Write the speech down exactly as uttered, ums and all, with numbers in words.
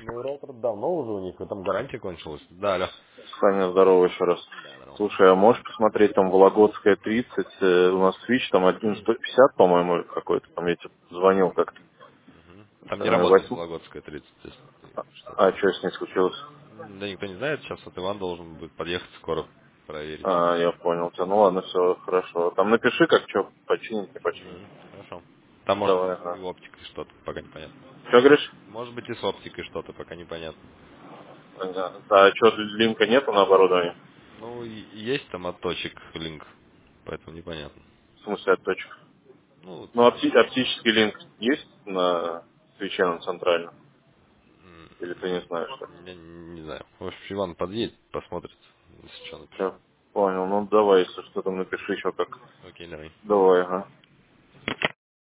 Ну, роутер давно уже у них, и там гарантия кончилась. Да, алло. Саня, здорово еще раз. Да, здорово. Слушай, а можешь посмотреть там Вологодская тридцать, э, у нас свич там один сто пятьдесят, по-моему, или какой-то, там я тебе звонил как-то. Мгм. Там не Э, работает восьм- Вологодская тридцать, если ты что-то. А что с ней случилось? Да никто не знает, сейчас вот Иван должен будет подъехать скоро проверить. А, я понял тебя. Ну ладно, все, хорошо. Там напиши, как что, починить, не починить. Мгм. Хорошо. Там может Давай, быть и ага. оптикой что-то, пока непонятно. Что говоришь? Может быть и с оптикой что-то, пока непонятно. Ага. А что, линка нету на оборудовании? Ну, и есть там от точек линк, поэтому непонятно. В смысле от точек? Ну, вот, Ну, опти- оптический линк есть на свече на центральном? м, Или ты не знаешь, что? я не знаю. В общем, Иван подъедет, посмотрит, если что напишу. Все, понял. Ну, давай, если что, там напиши еще как. Окей, давай. Давай, ага.